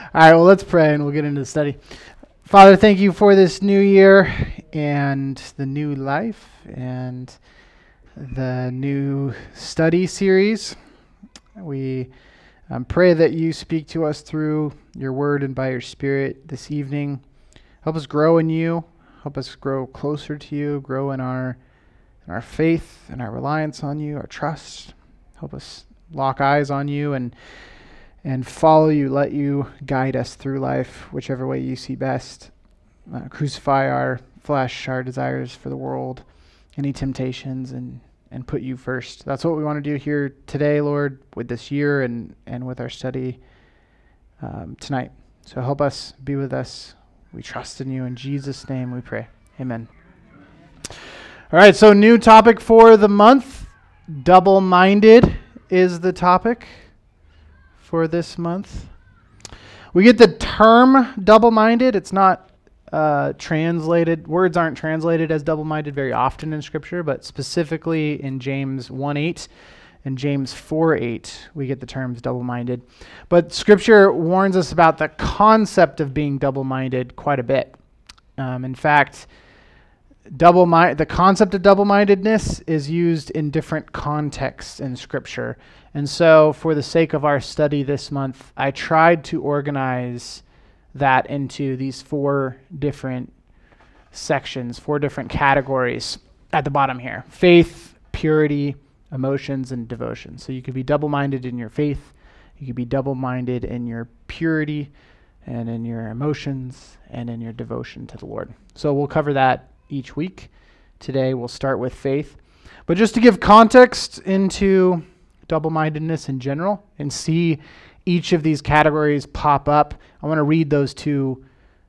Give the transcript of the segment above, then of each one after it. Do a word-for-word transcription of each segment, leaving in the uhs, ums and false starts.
All right, well, let's pray and we'll get into the study. Father, thank you for this new year and the new life and the new study series. We um, pray that you speak to us through your word and by your spirit this evening. Help us grow in you. Help us grow closer to you, grow in our in our faith and our reliance on you, our trust. Help us lock eyes on you and and follow you. Let you guide us through life, whichever way you see best. Uh, crucify our flesh, our desires for the world, any temptations, and, and put you first. That's what we want to do here today, Lord, with this year and, and with our study um, tonight. So help us, be with us. We trust in you. In Jesus' name we pray. Amen. All right, so new topic for the month. Double-minded is the topic for this month. We get the term double-minded. It's not uh, translated. Words aren't translated as double-minded very often in Scripture, but specifically in James one eight and James four eight, we get the terms double-minded. But Scripture warns us about the concept of being double-minded quite a bit. Um, in fact, double mind the concept of double-mindedness is used in different contexts in Scripture. And so for the sake of our study this month, I tried to organize that into these four different sections, four different categories at the bottom here: faith, purity, emotions, and devotion. So you could be double-minded in your faith, you could be double-minded in your purity, and in your emotions, and in your devotion to the Lord. So we'll cover that each week. Today we'll start with faith. But just to give context into double-mindedness in general and see each of these categories pop up, I want to read those two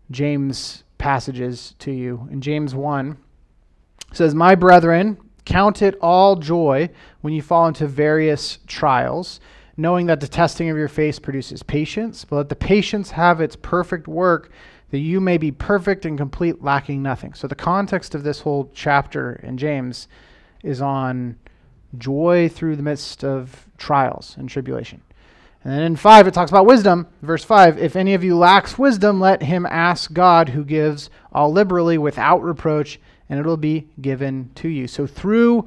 James passages to you. In James one, it says, "My brethren, count it all joy when you fall into various trials, knowing that the testing of your faith produces patience, but let the patience have its perfect work, that you may be perfect and complete, lacking nothing." So the context of this whole chapter in James is on joy through the midst of trials and tribulation. And then in five, it talks about wisdom. Verse five, "If any of you lacks wisdom, let him ask God, who gives all liberally without reproach, and it'll be given to you." So through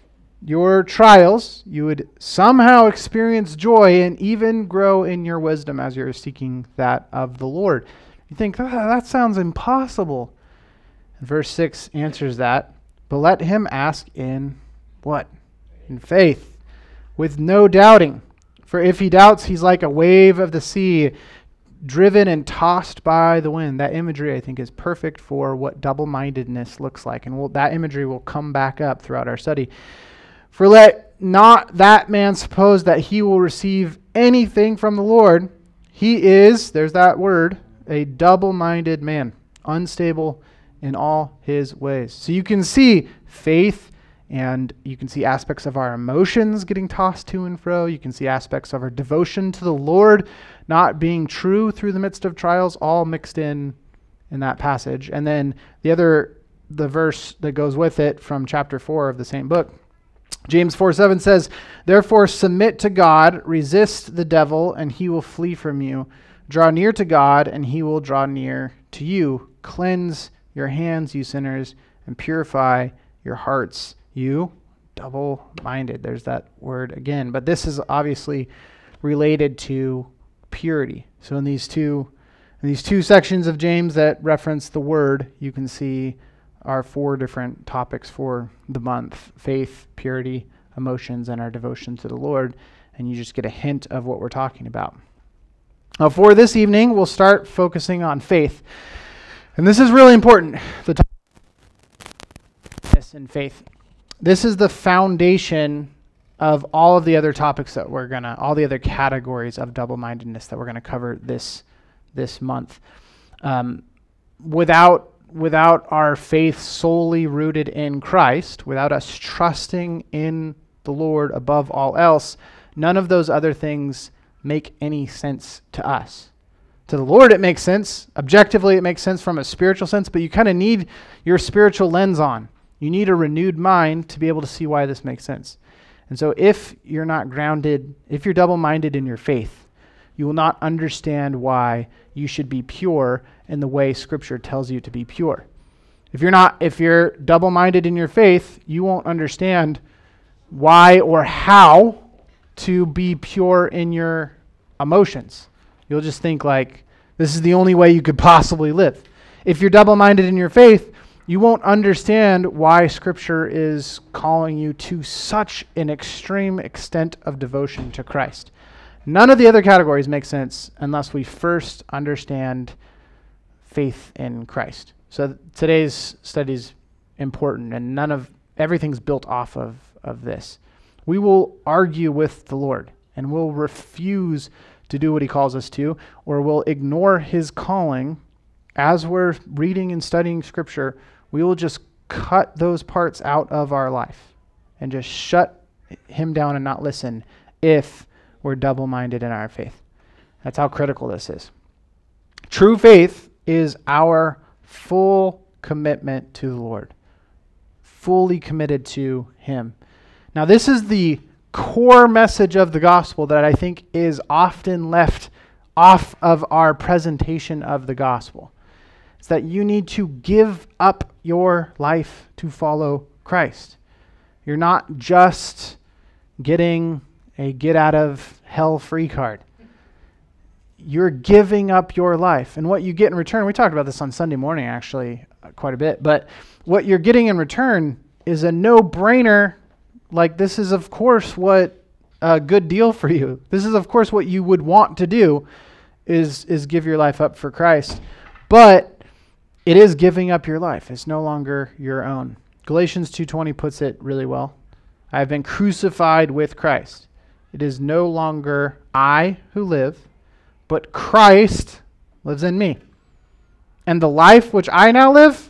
your trials, you would somehow experience joy and even grow in your wisdom as you're seeking that of the Lord. You think, oh, that sounds impossible. And verse six answers that. "But let him ask in" what? "In faith, with no doubting. For if he doubts, he's like a wave of the sea, driven and tossed by the wind." That imagery, I think, is perfect for what double-mindedness looks like. And we'll, that imagery will come back up throughout our study. "For let not that man suppose that he will receive anything from the Lord. He is," there's that word, "a double-minded man, unstable in all his ways." So you can see faith, and you can see aspects of our emotions getting tossed to and fro. You can see aspects of our devotion to the Lord not being true through the midst of trials, all mixed in in that passage. And then the other, the verse that goes with it from chapter four of the same book, James four seven says, "Therefore submit to God, resist the devil, and he will flee from you. Draw near to God, and he will draw near to you. Cleanse your hands, you sinners, and purify your hearts, you double-minded." There's that word again. But this is obviously related to purity. So in these two in these two sections of James that reference the word, you can see our four different topics for the month: faith, purity, emotions, and our devotion to the Lord. And you just get a hint of what we're talking about. Now, for this evening, we'll start focusing on faith. And this is really important, the topic in faith. This is the foundation of all of the other topics that we're going to, all the other categories of double-mindedness that we're going to cover this this month. Um, without without our faith solely rooted in Christ, without us trusting in the Lord above all else, none of those other things make any sense to us. To the Lord, it makes sense. Objectively, it makes sense from a spiritual sense, but you kind of need your spiritual lens on. You need a renewed mind to be able to see why this makes sense. And so if you're not grounded, if you're double-minded in your faith, you will not understand why you should be pure in the way Scripture tells you to be pure. If you're not, if you're double-minded in your faith, you won't understand why or how to be pure in your emotions. You'll just think like, this is the only way you could possibly live. If you're double-minded in your faith, you won't understand why Scripture is calling you to such an extreme extent of devotion to Christ. None of the other categories make sense unless we first understand faith in Christ. So today's study is important, and none of everything's built off of, of this. We will argue with the Lord, and we'll refuse to do what he calls us to, or we'll ignore his calling. As we're reading and studying Scripture, we will just cut those parts out of our life and just shut him down and not listen if we're double-minded in our faith. That's how critical this is. True faith is our full commitment to the Lord, fully committed to him. Now, this is the core message of the gospel that I think is often left off of our presentation of the gospel. It's that you need to give up your life to follow Christ. You're not just getting a get out of hell free card. You're giving up your life. And what you get in return, we talked about this on Sunday morning actually uh, quite a bit, but what you're getting in return is a no-brainer. Like, this is of course what a good deal for you. This is of course what you would want to do is, is give your life up for Christ. But it is giving up your life. It's no longer your own. Galatians two twenty puts it really well. I have been crucified with Christ. It is no longer I who live, but Christ lives in me. And the life which I now live,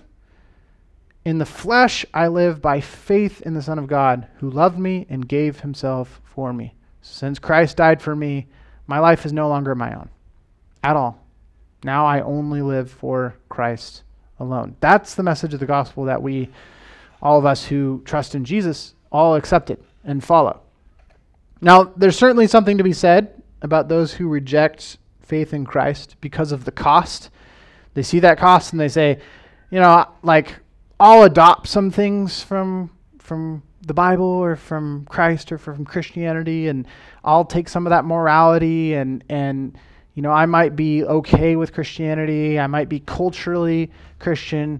in the flesh I live by faith in the Son of God, who loved me and gave himself for me. Since Christ died for me, my life is no longer my own at all. Now I only live for Christ alone. That's the message of the gospel that we, all of us who trust in Jesus, all accept it and follow. Now, there's certainly something to be said about those who reject faith in Christ because of the cost. They see that cost and they say, you know, like, I'll adopt some things from from the Bible or from Christ or from Christianity, and I'll take some of that morality and and you know, I might be okay with Christianity. I might be culturally Christian,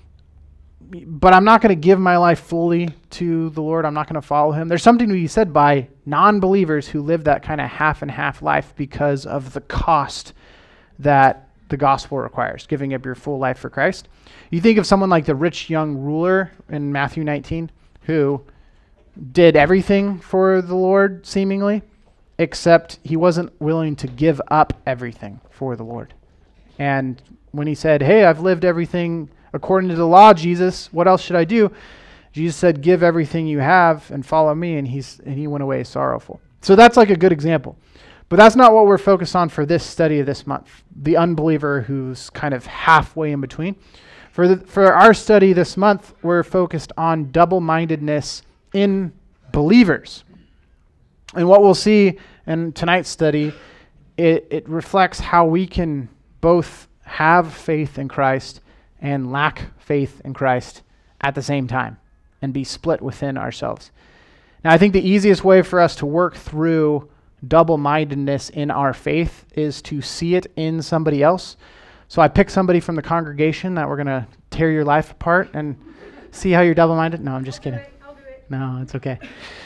but I'm not going to give my life fully to the Lord. I'm not going to follow him. There's something to be said by non-believers who live that kind of half and half life because of the cost that the gospel requires, giving up your full life for Christ. You think of someone like the rich young ruler in Matthew nineteen who did everything for the Lord seemingly, except he wasn't willing to give up everything for the Lord. And when he said, hey, I've lived everything according to the law, Jesus, what else should I do? Jesus said, give everything you have and follow me. And he's and he went away sorrowful. So that's like a good example. But that's not what we're focused on for this study of this month, the unbeliever who's kind of halfway in between. For the, for our study this month, we're focused on double-mindedness in believers. And what we'll see in tonight's study, it, it reflects how we can both have faith in Christ and lack faith in Christ at the same time and be split within ourselves. Now, I think the easiest way for us to work through double-mindedness in our faith is to see it in somebody else. So I picked somebody from the congregation that we're going to tear your life apart and see how you're double-minded. No, I'm just kidding. I'll do it. No, it's okay.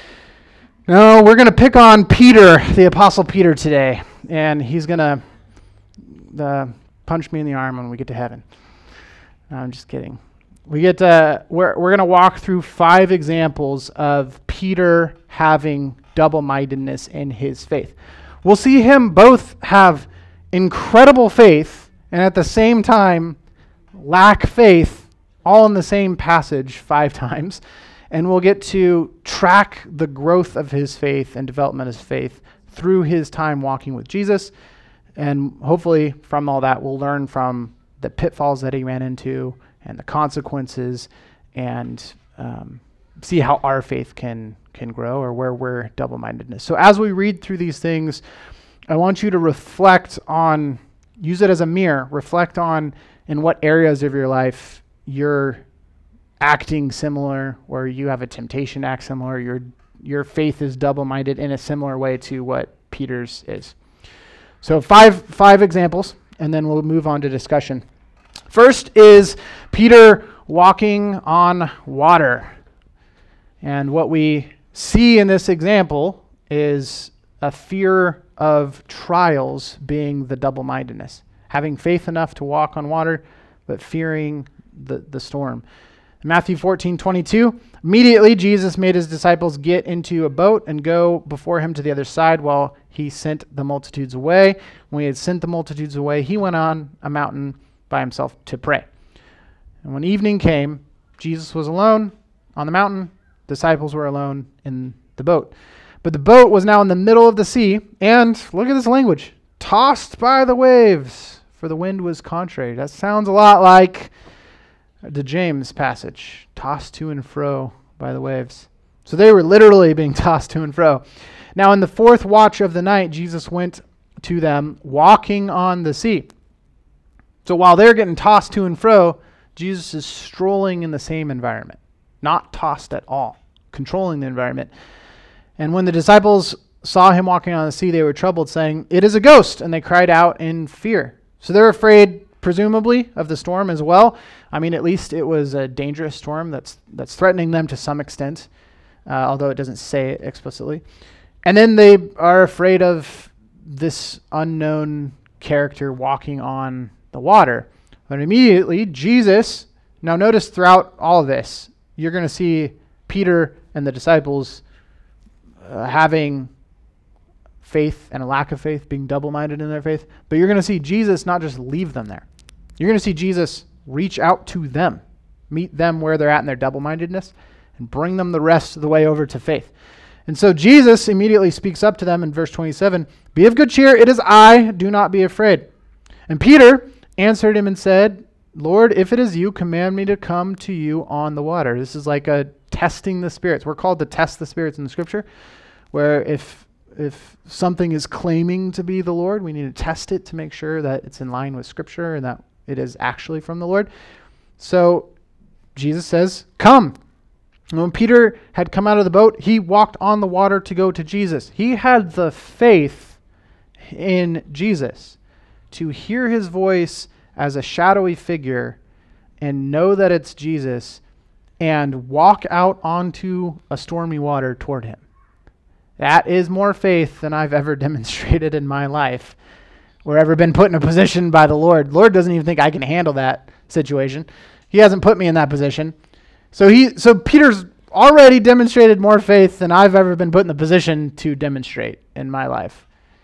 No, we're going to pick on Peter, the Apostle Peter today, and he's going to uh, punch me in the arm when we get to heaven. No, I'm just kidding. We get to, we're we're going to walk through five examples of Peter having double-mindedness in his faith. We'll see him both have incredible faith and at the same time lack faith, all in the same passage five times. And we'll get to track the growth of his faith and development of his faith through his time walking with Jesus. And hopefully from all that, we'll learn from the pitfalls that he ran into and the consequences and um, see how our faith can can grow or where we're double-mindedness. So as we read through these things, I want you to reflect on, use it as a mirror, reflect on in what areas of your life you're acting similar, or you have a temptation to act similar, your your faith is double-minded in a similar way to what Peter's is. So five five examples, and then we'll move on to discussion. First is Peter walking on water. And what we see in this example is a fear of trials being the double-mindedness. Having faith enough to walk on water, but fearing the, the storm. In Matthew fourteen twenty-two, immediately Jesus made his disciples get into a boat and go before him to the other side while he sent the multitudes away. When he had sent the multitudes away, he went on a mountain by himself to pray. And when evening came, Jesus was alone on the mountain. Disciples were alone in the boat. But the boat was now in the middle of the sea, and look at this language, tossed by the waves, for the wind was contrary. That sounds a lot like the James passage, tossed to and fro by the waves. So they were literally being tossed to and fro. Now in the fourth watch of the night, Jesus went to them walking on the sea. So while they're getting tossed to and fro, Jesus is strolling in the same environment, not tossed at all, controlling the environment. And when the disciples saw him walking on the sea, they were troubled, saying, "It is a ghost," and they cried out in fear. So they're afraid, presumably, of the storm as well. I mean, at least it was a dangerous storm that's that's threatening them to some extent, uh, although it doesn't say it explicitly. And then they are afraid of this unknown character walking on the water. But immediately, Jesus, now notice throughout all of this, you're going to see Peter and the disciples uh, having faith and a lack of faith, being double-minded in their faith. But you're going to see Jesus not just leave them there. You're going to see Jesus reach out to them, meet them where they're at in their double-mindedness, and bring them the rest of the way over to faith. And so Jesus immediately speaks up to them in verse twenty-seven, "Be of good cheer, it is I, do not be afraid." And Peter answered him and said, "Lord, if it is you, command me to come to you on the water." This is like a testing the spirits. We're called to test the spirits in the scripture, where if if something is claiming to be the Lord, we need to test it to make sure that it's in line with scripture and that it is actually from the Lord. So Jesus says, "Come." And when Peter had come out of the boat, he walked on the water to go to Jesus. He had the faith in Jesus to hear his voice as a shadowy figure and know that it's Jesus and walk out onto a stormy water toward him. That is more faith than I've ever demonstrated in my life or ever been put in a position by the Lord. Lord doesn't even think I can handle that situation. He hasn't put me in that position. So he, so Peter's already demonstrated more faith than I've ever been put in the position to demonstrate in my life.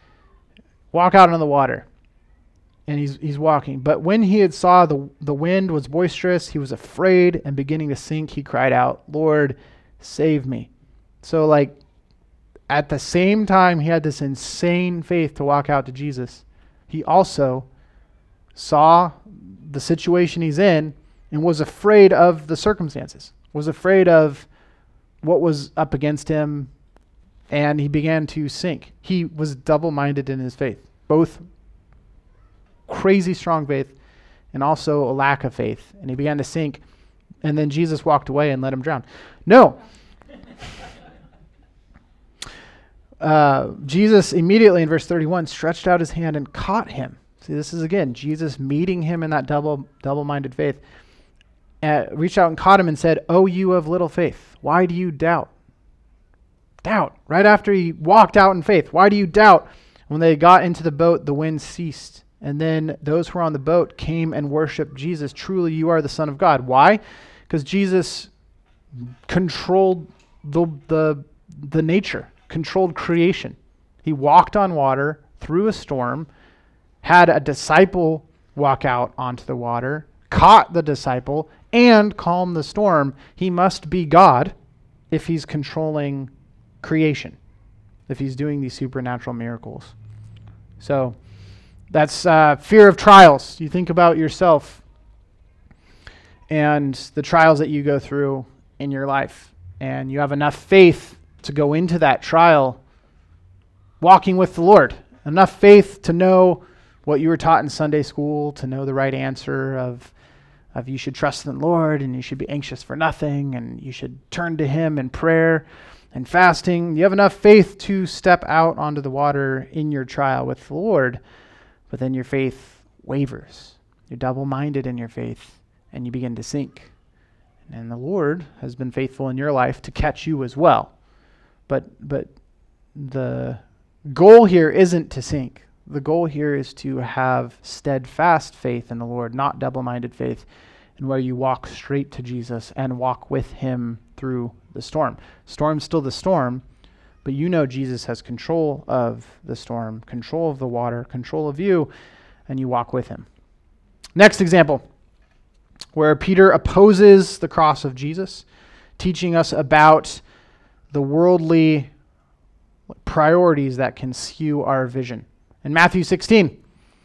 Walk out on the water. And he's he's walking. But when he had saw the, the wind was boisterous, he was afraid, and beginning to sink, he cried out, "Lord, save me." So like at the same time he had this insane faith to walk out to Jesus, he also saw the situation he's in and was afraid of the circumstances, was afraid of what was up against him, and he began to sink. He was double-minded in his faith, both crazy strong faith and also a lack of faith, and he began to sink, and then Jesus walked away and let him drown. No. uh, Jesus immediately in verse thirty-one stretched out his hand and caught him. See, this is again Jesus meeting him in that double double-minded faith. Uh, reached out and caught him and said, "Oh, you of little faith, why do you doubt?" Doubt. Right after he walked out in faith. Why do you doubt? When they got into the boat, the wind ceased. And then those who were on the boat came and worshiped Jesus. "Truly, you are the Son of God." Why? Because Jesus controlled the, the, the nature, controlled creation. He walked on water through a storm, had a disciple walk out onto the water, caught the disciple, and calmed the storm. He must be God if he's controlling creation, if he's doing these supernatural miracles. So that's uh, fear of trials. You think about yourself and the trials that you go through in your life, and you have enough faith to go into that trial walking with the Lord enough faith to know what you were taught in Sunday school, to know the right answer of, of you should trust in the Lord and you should be anxious for nothing and you should turn to him in prayer and fasting. You have enough faith to step out onto the water in your trial with the Lord, but then your faith wavers. You're double-minded in your faith and you begin to sink. And the Lord has been faithful in your life to catch you as well. But but the goal here isn't to sink. The goal here is to have steadfast faith in the Lord, not double-minded faith, and where you walk straight to Jesus and walk with him through the storm. Storm's still the storm, but you know Jesus has control of the storm, control of the water, control of you, and you walk with him. Next example, where Peter opposes the cross of Jesus, teaching us about the worldly priorities that can skew our vision. In Matthew sixteen,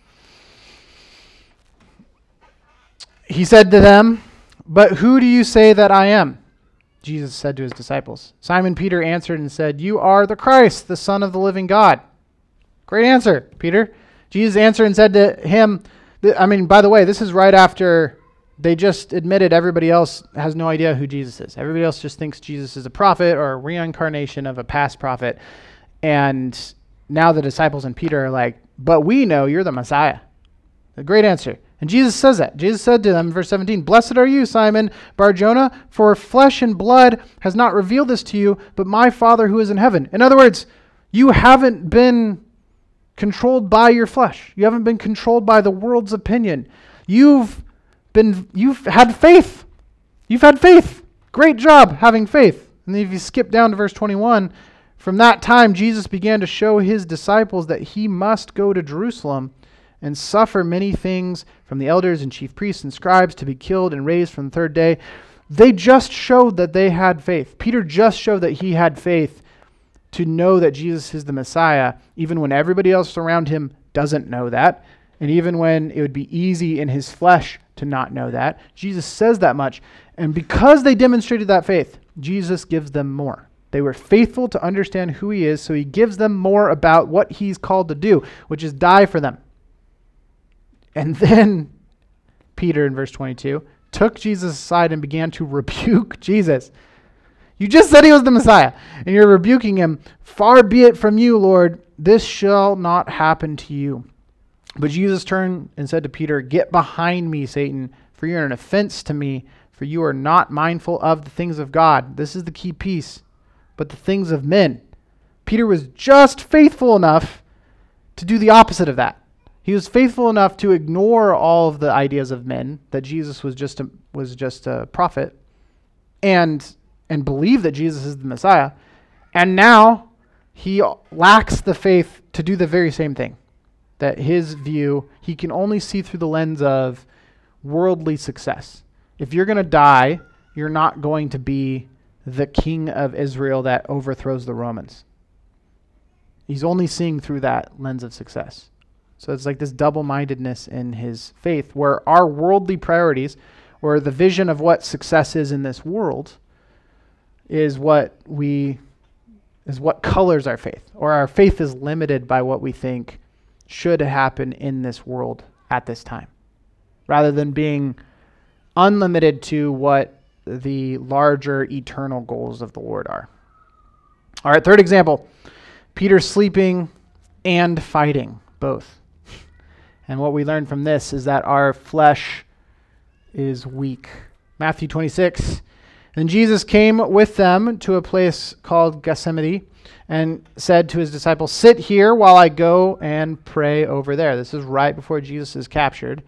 he said to them, "But who do you say that I am?" Jesus said to his disciples. Simon Peter answered and said, "You are the Christ, the Son of the living God." Great answer, Peter. Jesus answered and said to him, th- I mean, by the way, this is right after they just admitted everybody else has no idea who Jesus is. Everybody else just thinks Jesus is a prophet or a reincarnation of a past prophet. And now the disciples and Peter are like, "But we know you're the Messiah." A great answer. And Jesus says that. Jesus said to them in verse seventeen, "Blessed are you, Simon Bar-Jonah, for flesh and blood has not revealed this to you, but my Father who is in heaven." In other words, you haven't been controlled by your flesh. You haven't been controlled by the world's opinion. You've been, you've had faith. You've had faith. Great job having faith. And then if you skip down to verse twenty-one, from that time Jesus began to show his disciples that he must go to Jerusalem and suffer many things from the elders and chief priests and scribes, to be killed and raised from the third day. They just showed that they had faith. Peter just showed that he had faith to know that Jesus is the Messiah, even when everybody else around him doesn't know that, and even when it would be easy in his flesh to not know that. Jesus says that much. And because they demonstrated that faith, Jesus gives them more. They were faithful to understand who he is, so he gives them more about what he's called to do, which is die for them. And then Peter, in verse twenty-two, took Jesus aside and began to rebuke Jesus. "You just said he was the Messiah, and you're rebuking him. Far be it from you, Lord. This shall not happen to you." But Jesus turned and said to Peter, "Get behind me, Satan, for you are an offense to me, for you are not mindful of the things of God." This is the key piece. But the things of men. Peter was just faithful enough to do the opposite of that. He was faithful enough to ignore all of the ideas of men, that Jesus was just a, was just a prophet, and and believe that Jesus is the Messiah. And now he lacks the faith to do the very same thing. That his view, he can only see through the lens of worldly success. If you're going to die, you're not going to be the king of Israel that overthrows the Romans. He's only seeing through that lens of success. So it's like this double-mindedness in his faith, where our worldly priorities, or the vision of what success is in this world, is what we is what colors our faith. Or our faith is limited by what we think should happen in this world at this time, rather than being unlimited to what the larger eternal goals of the Lord are. All right, third example, Peter sleeping and fighting, both. And what we learn from this is that our flesh is weak. Matthew twenty-six, "And Jesus came with them to a place called Gethsemane and said to his disciples, 'Sit here while I go and pray over there.'" This is right before Jesus is captured.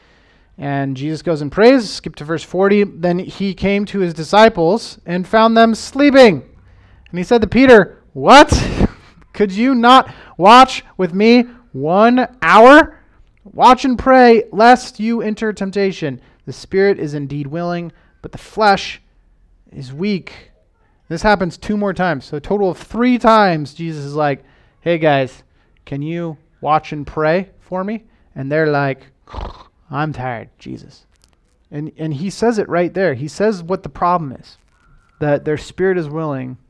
And Jesus goes and prays. Skip to verse forty. "Then he came to his disciples and found them sleeping. And he said to Peter, 'What? Could you not watch with me one hour? Watch and pray, lest you enter temptation. The spirit is indeed willing, but the flesh is weak.'" This happens two more times. So a total of three times Jesus is like, "Hey guys, can you watch and pray for me?" And they're like, "I'm tired, Jesus." And and he says it right there. He says what the problem is. That their spirit is willing,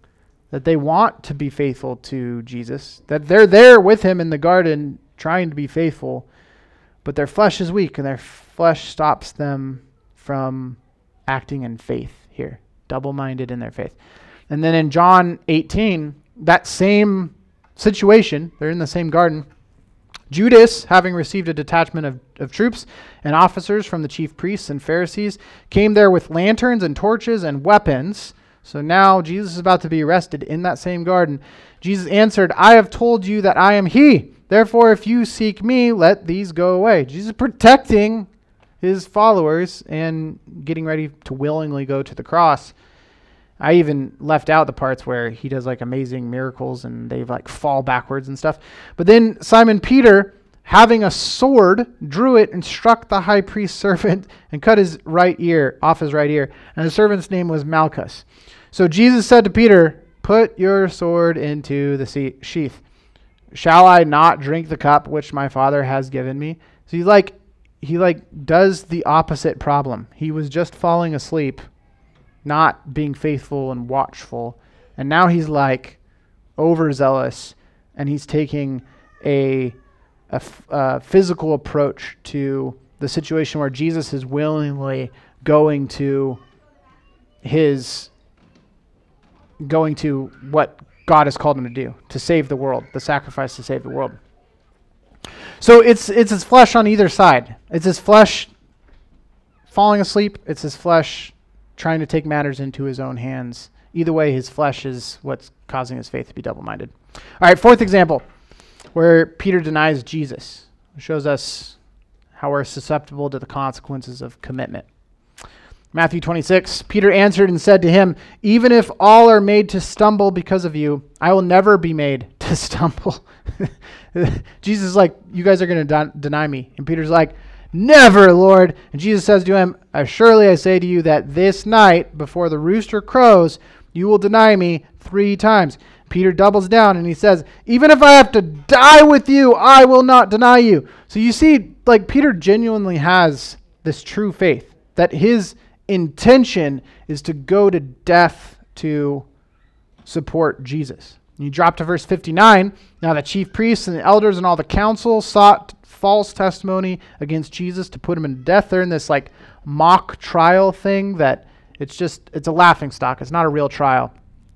that they want to be faithful to Jesus, that they're there with him in the garden trying to be faithful, but their flesh is weak and their flesh stops them from acting in faith here, double-minded in their faith. And then in John eighteen, that same situation, they're in the same garden. Judas, having received a detachment of, of troops and officers from the chief priests and Pharisees, came there with lanterns and torches and weapons. So now Jesus is about to be arrested in that same garden. Jesus answered, I have told you that I am he. Therefore, if you seek me, let these go away. Jesus is protecting his followers and getting ready to willingly go to the cross. I even left out the parts where he does like amazing miracles and they like fall backwards and stuff. But then Simon Peter, having a sword, drew it and struck the high priest's servant and cut his right ear, off his right ear. And the servant's name was Malchus. So Jesus said to Peter, put your sword into the sheath. Shall I not drink the cup which my Father has given me? So he like, he like does the opposite problem. He was just falling asleep, not being faithful and watchful. And now he's like overzealous and he's taking a, a, f- a physical approach to the situation where Jesus is willingly going to his, going to what God has called him to do, to save the world, the sacrifice to save the world. So it's it's his flesh on either side. It's his flesh falling asleep. It's his flesh trying to take matters into his own hands. Either way, his flesh is what's causing his faith to be double-minded. All right, fourth example, where Peter denies Jesus. It shows us how we're susceptible to the consequences of commitment. Matthew twenty-six, Peter answered and said to him, even if all are made to stumble because of you, I will never be made to stumble. Jesus is like, you guys are going to de- deny me. And Peter's like, never, Lord. And Jesus says to him, surely I say to you that this night, before the rooster crows, you will deny me three times. Peter doubles down and he says, even if I have to die with you, I will not deny you. So you see, like Peter genuinely has this true faith that his intention is to go to death to support Jesus. And you drop to verse fifty-nine. Now the chief priests and the elders and all the council sought false testimony against Jesus to put him in death. They're in this like mock trial thing that it's just, it's a laughing stock. It's not a real trial.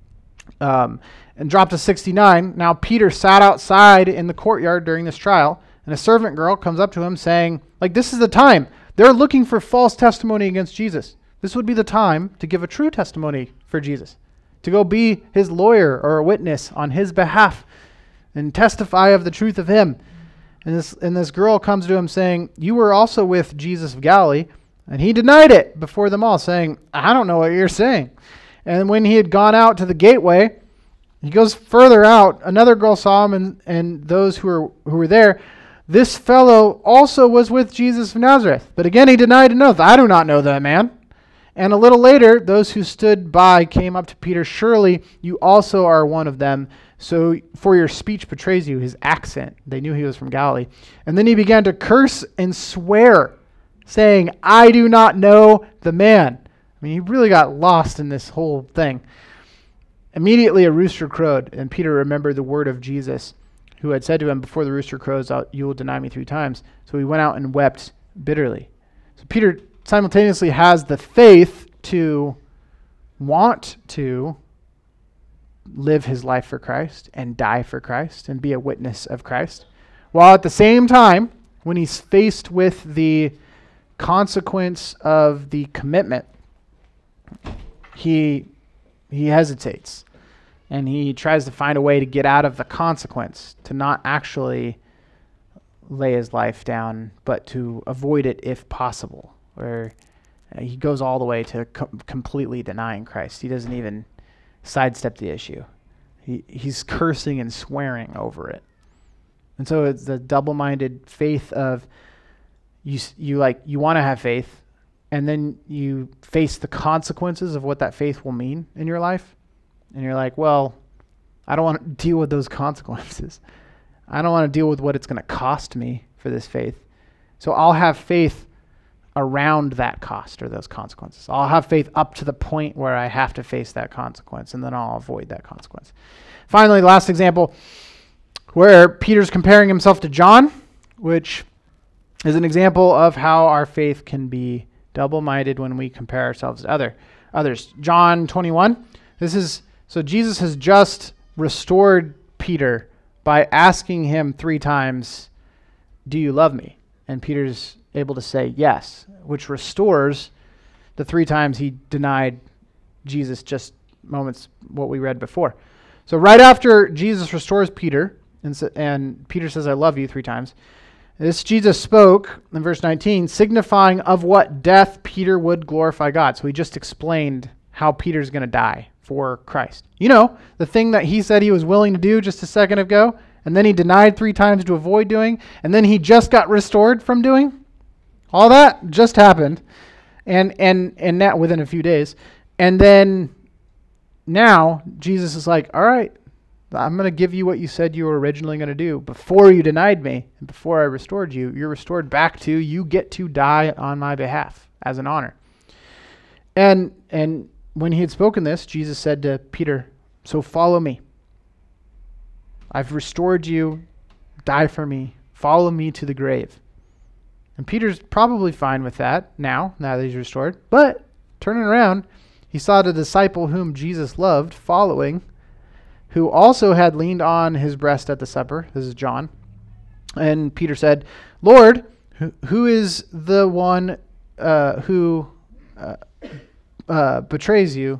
Um, and drop to sixty-nine. Now Peter sat outside in the courtyard during this trial, and a servant girl comes up to him saying, like, this is the time. They're looking for false testimony against Jesus. This would be the time to give a true testimony for Jesus, to go be his lawyer or a witness on his behalf and testify of the truth of him. And this, and this girl comes to him saying, you were also with Jesus of Galilee. And he denied it before them all, saying, I don't know what you're saying. And when he had gone out to the gateway, he goes further out. Another girl saw him and, and those who were who were there. This fellow also was with Jesus of Nazareth. But again he denied an oath. I do not know that man. And a little later, those who stood by came up to Peter. Surely you also are one of them. So for your speech betrays you. His accent. They knew he was from Galilee. And then he began to curse and swear, saying, I do not know the man. I mean, he really got lost in this whole thing. Immediately a rooster crowed, and Peter remembered the word of Jesus, who had said to him, before the rooster crows, you will deny me three times. So he went out and wept bitterly. So Peter simultaneously has the faith to want to live his life for Christ and die for Christ and be a witness of Christ, while at the same time, when he's faced with the consequence of the commitment, he he hesitates and he tries to find a way to get out of the consequence, to not actually lay his life down, but to avoid it if possible. Where uh, he goes all the way to com- completely denying Christ. He doesn't even sidestep the issue. He he's cursing and swearing over it. And so it's the double-minded faith of you you like you want to have faith, and then you face the consequences of what that faith will mean in your life, and you're like, well, I don't want to deal with those consequences. I don't want to deal with what it's going to cost me for this faith. So I'll have faith around that cost or those consequences. I'll have faith up to the point where I have to face that consequence, and then I'll avoid that consequence. Finally, the last example, where Peter's comparing himself to John, which is an example of how our faith can be double-minded when we compare ourselves to other others. John twenty-one. This is so Jesus has just restored Peter by asking him three times, "Do you love me?" And Peter's able to say yes, which restores the three times he denied Jesus just moments what we read before. So right after Jesus restores Peter, and, so, and Peter says, "I love you," three times, this Jesus spoke in verse nineteen, signifying of what death Peter would glorify God. So he just explained how Peter's going to die for Christ. You know, the thing that he said he was willing to do just a second ago, and then he denied three times to avoid doing, and then he just got restored from doing. All that just happened, and and and that within a few days. And then now Jesus is like, all right, I'm going to give you what you said you were originally going to do before you denied me and before I restored you. You're restored back to, you get to die on my behalf as an honor. And and when he had spoken this, Jesus said to Peter, "So follow me. I've restored you. Die for me. Follow me to the grave." And Peter's probably fine with that now, now that he's restored. But turning around, he saw the disciple whom Jesus loved following, who also had leaned on his breast at the supper. This is John. And Peter said, "Lord, who, who is the one uh, who uh, uh, betrays you?"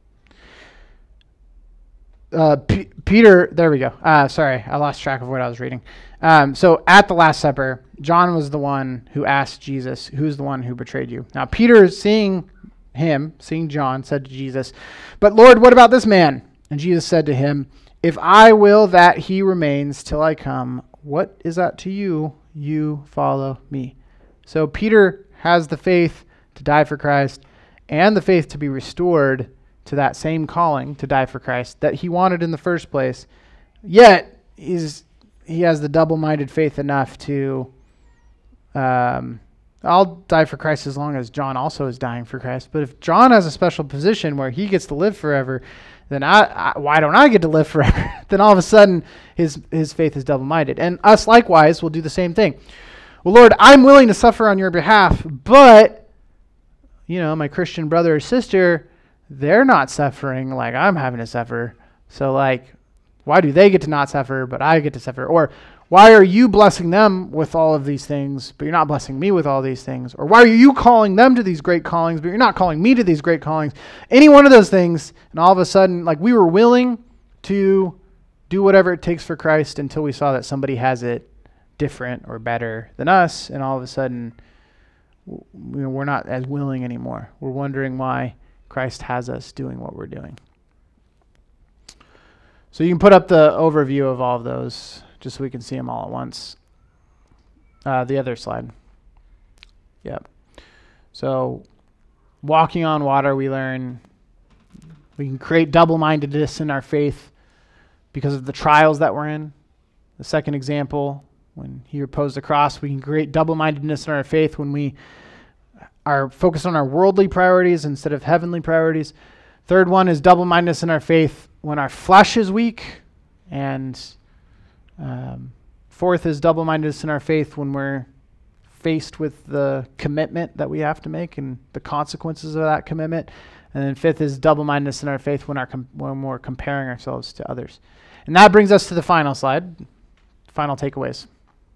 Uh, P- Peter, there we go. Uh, sorry, I lost track of what I was reading. Um, so at the Last Supper, John was the one who asked Jesus, "Who's the one who betrayed you?" Now Peter, seeing him, seeing John, said to Jesus, "But Lord, what about this man?" And Jesus said to him, "If I will that he remains till I come, what is that to you? You follow me." So Peter has the faith to die for Christ and the faith to be restored to that same calling to die for Christ that he wanted in the first place. Yet he's, he has the double-minded faith enough to, um, I'll die for Christ as long as John also is dying for Christ. But if John has a special position where he gets to live forever, then I, I why don't I get to live forever? Then all of a sudden his his faith is double-minded. And us likewise will do the same thing. Well, Lord, I'm willing to suffer on your behalf, but, you know, my Christian brother or sister, they're not suffering like I'm having to suffer. So like, why do they get to not suffer, but I get to suffer? Or why are you blessing them with all of these things, but you're not blessing me with all these things? Or why are you calling them to these great callings, but you're not calling me to these great callings? Any one of those things, and all of a sudden, like we were willing to do whatever it takes for Christ until we saw that somebody has it different or better than us, and all of a sudden, we're not as willing anymore. We're wondering why Christ has us doing what we're doing. So you can put up the overview of all of those just so we can see them all at once. Uh, the other slide. Yep. So walking on water, we learn we can create double-mindedness in our faith because of the trials that we're in. The second example, when he opposed the cross, we can create double-mindedness in our faith when we are focused on our worldly priorities instead of heavenly priorities. Third one is double-mindedness in our faith when our flesh is weak. And um, fourth is double-mindedness in our faith when we're faced with the commitment that we have to make and the consequences of that commitment. And then fifth is double-mindedness in our faith when, our com- when we're comparing ourselves to others. And that brings us to the final slide, final takeaways.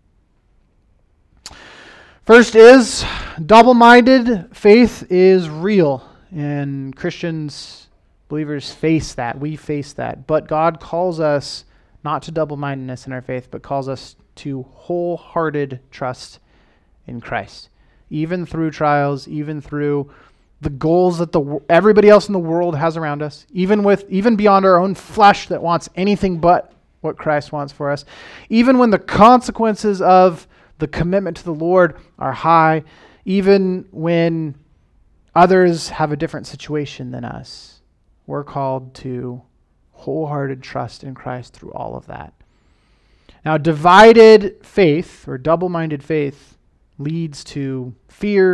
First is double-minded faith is real, and Christians, believers face that. We face that. But God calls us not to double-mindedness in our faith, but calls us to wholehearted trust in Christ. Even through trials, even through the goals that the everybody else in the world has around us, even with even beyond our own flesh that wants anything but what Christ wants for us, even when the consequences of the commitment to the Lord are high, even when others have a different situation than us, we're called to wholehearted trust in Christ through all of that. Now, divided faith or double-minded faith leads to fear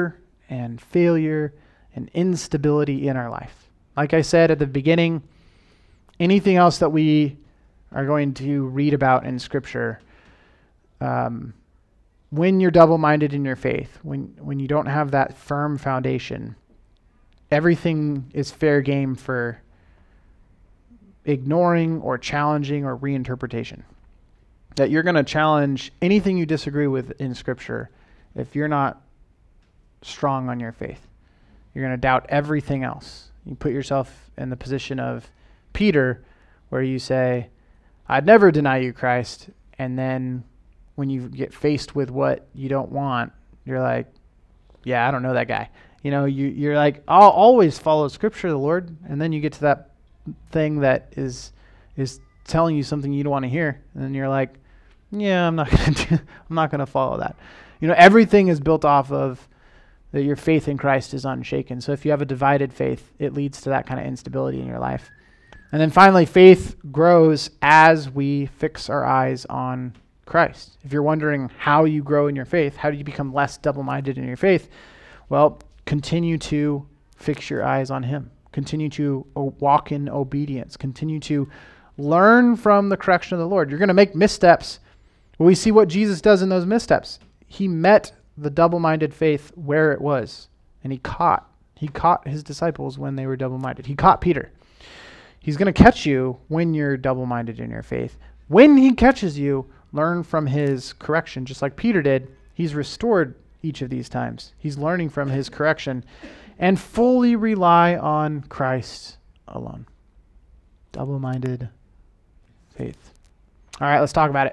and failure and instability in our life. Like I said at the beginning, anything else that we are going to read about in Scripture, um, when you're double-minded in your faith, when when you don't have that firm foundation, everything is fair game for ignoring or challenging or reinterpretation. That you're going to challenge anything you disagree with in Scripture if you're not strong on your faith. You're going to doubt everything else. You put yourself in the position of Peter, where you say, I'd never deny you, Christ. And then when you get faced with what you don't want, you're like, yeah, I don't know that guy. You know, you, you're like, I'll always follow Scripture, the Lord. And then you get to that thing that is is telling you something you don't want to hear. And then you're like, yeah, I'm not going to do, I'm not going to follow that. You know, everything is built off of that your faith in Christ is unshaken. So if you have a divided faith, it leads to that kind of instability in your life. And then finally, faith grows as we fix our eyes on Christ. If you're wondering how you grow in your faith, how do you become less double-minded in your faith? Well, continue to fix your eyes on him. Continue to walk in obedience. Continue to learn from the correction of the Lord. You're going to make missteps. Well, we see what Jesus does in those missteps. He met the double-minded faith where it was, and he caught. He caught his disciples when they were double-minded. He caught Peter. He's going to catch you when you're double-minded in your faith. When he catches you, learn from his correction, just like Peter did. He's restored each of these times. He's learning from his correction, and fully rely on Christ alone. Double-minded faith. All right, let's talk about it.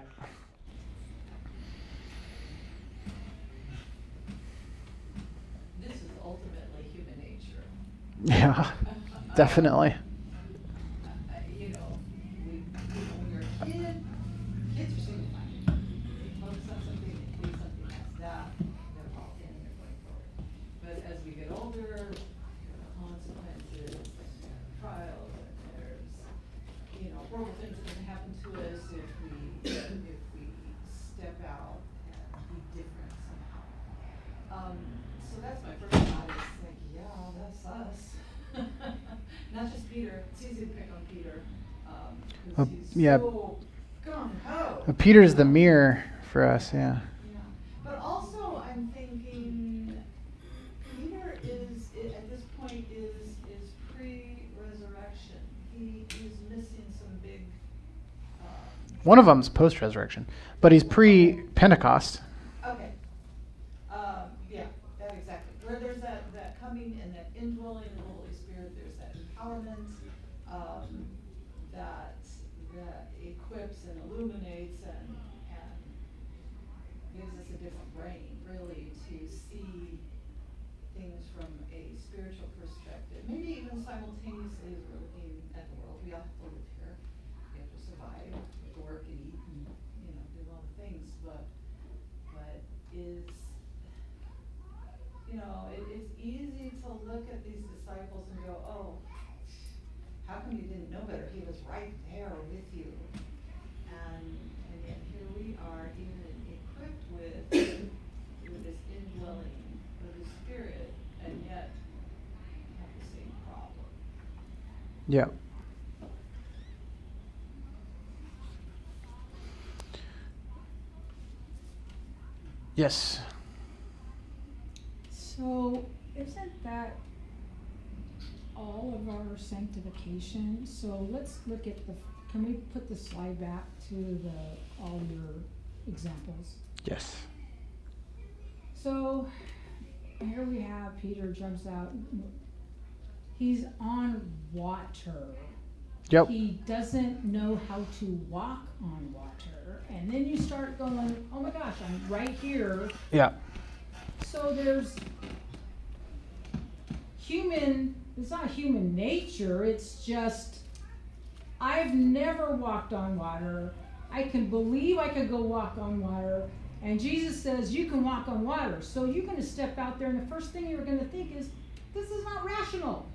This is ultimately human nature. Yeah, definitely. Uh, you know, we, when you're a kid, kids are single-minded. You focus on something, and do something that's that, they're all in, they're going forward. But as we get older, there are consequences, and there are trials, and there's, you know, horrible things that can happen to us if we, if we step out and be different somehow. Um, so that's my first thought is like, yeah, that's us. Not just Peter. It's easy to pick on Peter. Um, 'cause Uh, he's yeah. so gung-ho. Uh, Peter's the mirror for us, yeah. Yeah. But also, I'm thinking Peter is i- at this point is is pre-resurrection. He is missing some big. Um, One of them's post-resurrection, but he's pre-Pentecost. okay. Um, yeah, that exactly. Where there's that, that coming and that indwelling of the Holy Spirit, there's that empowerment um, that that equips and illuminates and and gives us a different brain, really, to see things from a spiritual perspective. Maybe even simultaneously as we're looking at the world. We all have to live here. We have to survive, we have to work and eat and, you know, do all the things. But but is, you know, it, it's easy to look at these disciples and go, oh, how come you didn't know better? He was right there with you. And and yet here we are, even equipped with with this indwelling of the Spirit, and yet have the same problem. Yeah. Yes. So isn't that all of our sanctification? So let's look at the, can we put the slide back to the, all your examples? Yes. So here we have Peter jumps out. He's on water. Yep. He doesn't know how to walk on water. And then you start going, oh my gosh, I'm right here. Yeah. So there's human, it's not human nature, it's just, I've never walked on water. I can believe I could go walk on water. And Jesus says, you can walk on water. So you're going to step out there, and the first thing you're going to think is, this is not rational.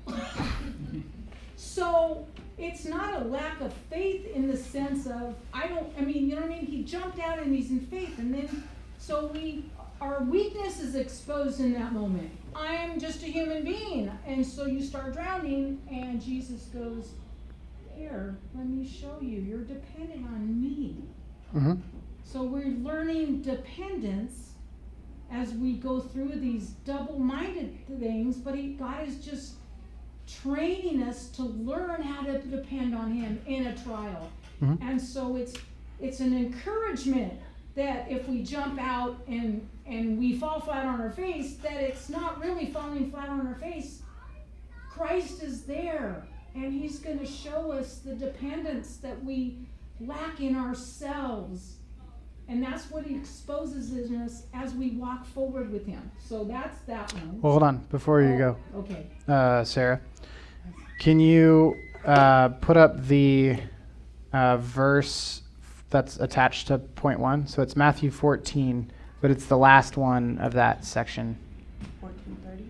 So it's not a lack of faith in the sense of, I don't, I mean, you know what I mean? He jumped out and he's in faith. And then, so we, our weakness is exposed in that moment. I am just a human being. And so you start drowning, and Jesus goes, here, let me show you. You're dependent on me. Mm-hmm. So we're learning dependence as we go through these double-minded things, but he, God is just training us to learn how to depend on him in a trial. Mm-hmm. And so it's it's an encouragement that if we jump out and and we fall flat on our face, that it's not really falling flat on our face. Christ is there, and he's going to show us the dependence that we lack in ourselves. And that's what he exposes in us as we walk forward with him. So that's that one. Well, hold on before you go, Oh, okay. uh, Sarah. Can you uh, put up the uh, verse that's attached to point one? So it's Matthew fourteen, but it's the last one of that section. fourteen thirty?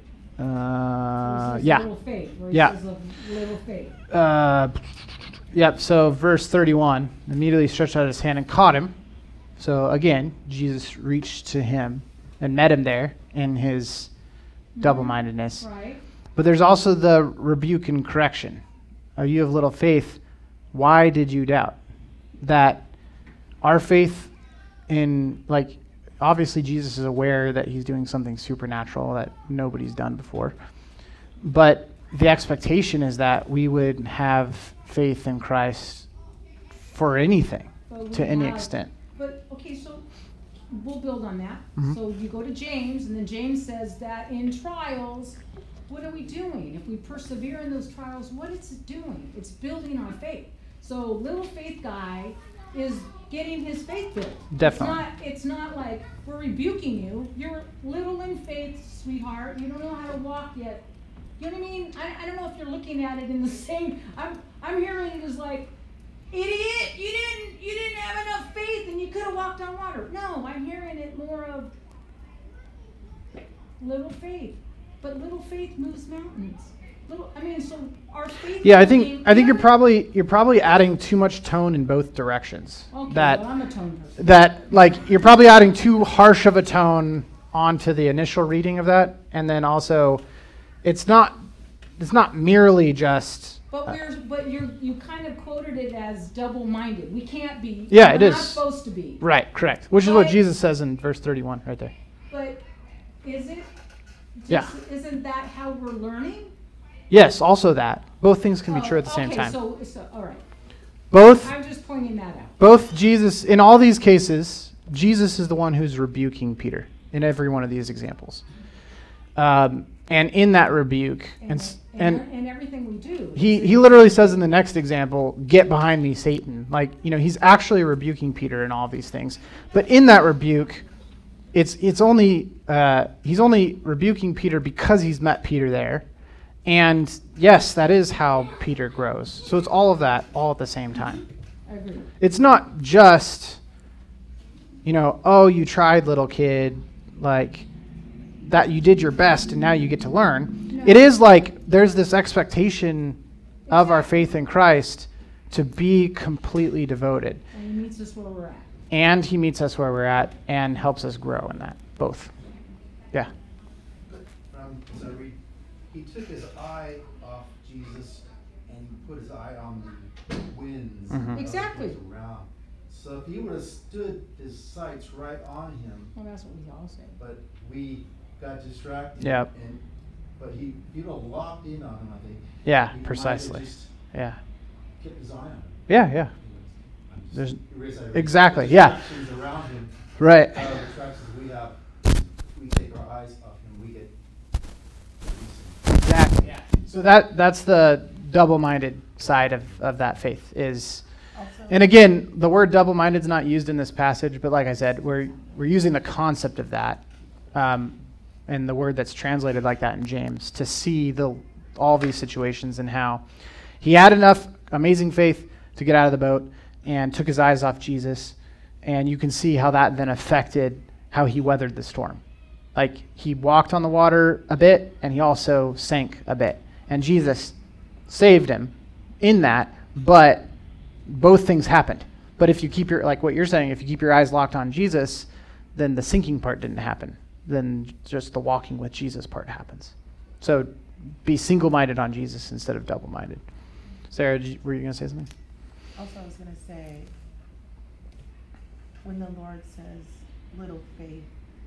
Uh, This is yeah. Little faith. Where it Yeah. says of little faith. Uh, yep. So verse thirty-one, immediately stretched out his hand and caught him. So again, Jesus reached to him and met him there in his double-mindedness. Right. But there's also the rebuke and correction. Oh, you have little faith. Why did you doubt? That our faith in, like, obviously Jesus is aware that he's doing something supernatural that nobody's done before. But the expectation is that we would have faith in Christ for anything, But we to any have- extent. But, okay, so we'll build on that. Mhm. So you go to James, and then James says that in trials, what are we doing? If we persevere in those trials, what is it doing? It's building our faith. So little faith guy is getting his faith built. Definitely. It's not, it's not like we're rebuking you. You're little in faith, sweetheart. You don't know how to walk yet. You know what I mean? I, I don't know if you're looking at it in the same. I'm I'm hearing it as like, idiot, you didn't you didn't have enough faith and you could have walked on water. No, I'm hearing it more of little faith. But little faith moves mountains. Little I mean, so our faith Yeah, I think building- I think you're probably you're probably adding too much tone in both directions. Okay, that well, I'm a tone person. that like you're probably adding too harsh of a tone onto the initial reading of that, and then also it's not it's not merely just But we're but you're you kind of quoted it as double-minded. We can't be. Yeah, we're it is. not supposed to be. right, correct, which is what But- Jesus says in verse thirty-one right there. But is it? Just, Yeah. Isn't that how we're learning? Yes, also that. Both things can be Oh, true at the same okay, time. So, so all right. Both I'm just pointing that out. both Jesus in all these cases, Jesus is the one who's rebuking Peter in every one of these examples. Um, and in that rebuke, and And, s- and, and and everything we do. He he literally says in the next example, "Get behind me, Satan." Like, you know, he's actually rebuking Peter in all these things. But in that rebuke, it's it's only uh, he's only rebuking Peter because he's met Peter there. And yes, that is how Peter grows. So it's all of that all at the same time. I agree. It's not just, you know, oh, you tried, little kid, like that you did your best and now you get to learn. No. It is like there's this expectation of our faith in Christ to be completely devoted. And he meets us where we're at. And he meets us where we're at and helps us grow in that, both. Yeah. Um, so we, he took his eye off Jesus and put his eye on the winds Mhm. and other Exactly. things around. So if he would have stood his sights right on him, Well, that's what we all say. but we got distracted. Yep. And but he, he would have locked in on him, I think. Yeah, He might have precisely. just Yeah. kept his eye on him. Yeah, yeah. I'm just There's- erasing exactly, yeah. distractions around him. Right. Uh, distractions we have, we take our eyes off him, we get. Exactly. Yeah. So that that's the double-minded side of, of that faith is, and again, the word double-minded is not used in this passage, but like I said, we're we're using the concept of that, um, and the word that's translated like that in James to see the all these situations and how he had enough amazing faith to get out of the boat and took his eyes off Jesus, and you can see how that then affected how he weathered the storm. Like, he walked on the water a bit, and he also sank a bit. And Jesus saved him in that, but both things happened. But if you keep your, like what you're saying, if you keep your eyes locked on Jesus, then the sinking part didn't happen. Then just the walking with Jesus part happens. So be single-minded on Jesus instead of double-minded. Sarah, did you, were you going to say something? Also, I was going to say, when the Lord says little faith,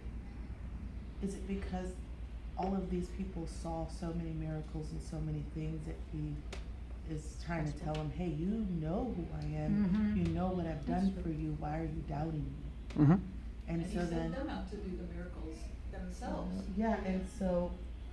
is it because all of these people saw so many miracles and so many things that he is trying to tell them, hey, you know who I am, Mhm. you know what I've done for you, why are you doubting me? Mm-hmm. And, And he so sent then, them out to do the miracles themselves. yeah, and so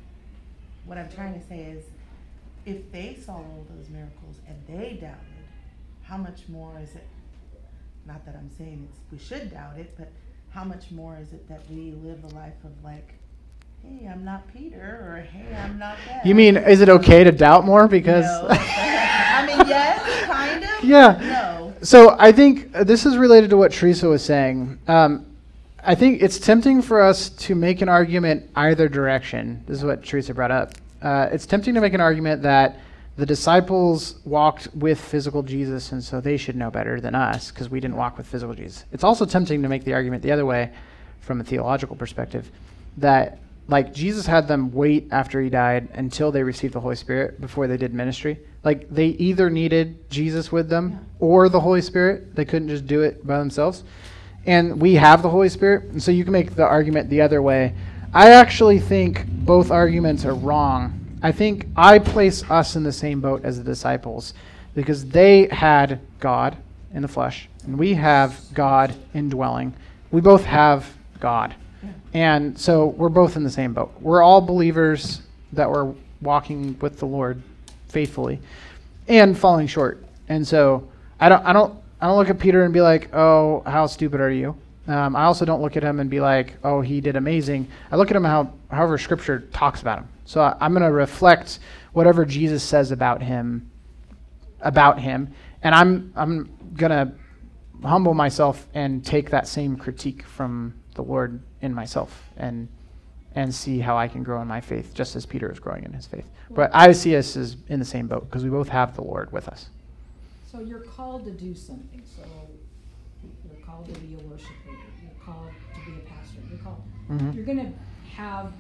what I'm trying to say is, if they saw all those miracles and they doubted, how much more is it, not that I'm saying it's, we should doubt it, but how much more is it that we live a life of like, hey, I'm not Peter, or hey, I'm not that. You mean, is it okay to doubt more? Because No. I mean, yes, kind of. Yeah. No. So I think uh, this is related to what Teresa was saying. Um, I think it's tempting for us to make an argument either direction. This is what Teresa brought up. Uh, it's tempting to make an argument that the disciples walked with physical Jesus, and so they should know better than us because we didn't walk with physical Jesus. It's also tempting to make the argument the other way from a theological perspective, that like Jesus had them wait after he died until they received the Holy Spirit before they did ministry. Like they either needed Jesus with them Yeah. or the Holy Spirit. They couldn't just do it by themselves. And we have the Holy Spirit, and so you can make the argument the other way. I actually think both arguments are wrong. I think I place us in the same boat as the disciples because they had God in the flesh, and we have God indwelling. We both have God. And so we're both in the same boat. We're all believers that were walking with the Lord faithfully and falling short. And so I don't I don't I don't look at Peter and be like, "Oh, how stupid are you?" Um, I also don't look at him and be like, "Oh, he did amazing." I look at him how however Scripture talks about him. So I, I'm going to reflect whatever Jesus says about him, about him, and I'm I'm going to humble myself and take that same critique from the Lord in myself and and see how I can grow in my faith, just as Peter is growing in his faith. But I see us as in the same boat because we both have the Lord with us. So you're called to do something. So you're called to be a worship leader. You're called to be a pastor. You're called. Mhm. You're going to have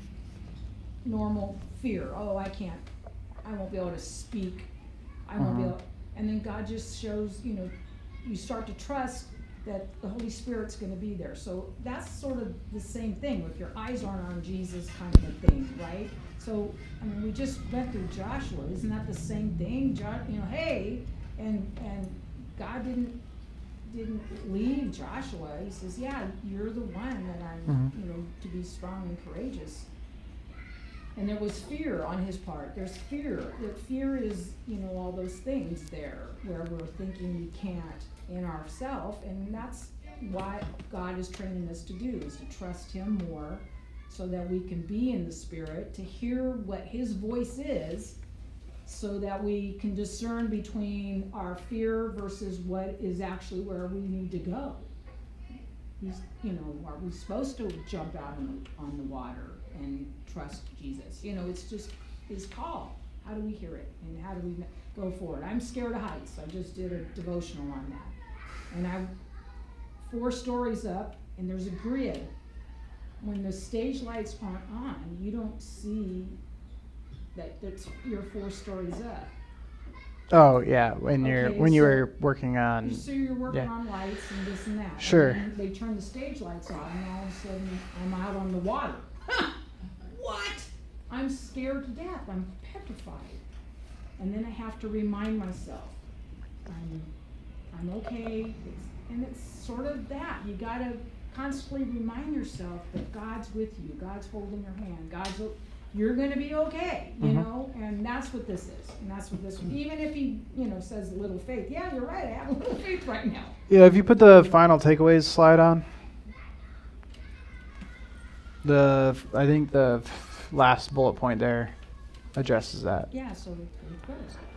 normal fear. Oh, I can't. I won't be able to speak. I won't be Mhm. able. And then God just shows. You know, you start to trust that the Holy Spirit's going to be there. So that's sort of the same thing. If your eyes aren't on Jesus, kind of a thing, right? So I mean, we just went through Joshua. Isn't that the same thing? Jo- you know, hey. And and God didn't didn't leave Joshua. He says, "Yeah, you're the one that I'm, Mhm. you know, to be strong and courageous." And there was fear on his part. There's fear. That fear is, you know, all those things there where we're thinking we can't in ourselves, and that's what God is training us to do: is to trust Him more, so that we can be in the Spirit, to hear what His voice is, so that we can discern between our fear versus what is actually where we need to go. He's, you know, are we supposed to jump out on the, on the water and trust Jesus? You know, it's just His call. How do we hear it, and how do we go forward? I'm scared of heights. I just did a devotional on that, and I four stories up, and there's a grid. When the stage lights aren't on, you don't see that that's you're four stories up. Oh yeah, when you're Okay, when you so- were working on You see, you're working yeah. on lights and this and that. Sure. And then they turn the stage lights on, and all of a sudden, I'm out on the water. What? I'm scared to death. I'm petrified. And then I have to remind myself, I'm, I'm okay. It's, and it's sort of that. You gotta constantly remind yourself that God's with you. God's holding your hand. God's, o- you're gonna be okay, you Mhm. know? And that's what this is. And that's what this, even if he, you know, says little faith. Yeah, you're right. I have a little faith right now. Yeah, if you put the final takeaways slide on. The I think the last bullet point there addresses that. Yeah, so it goes.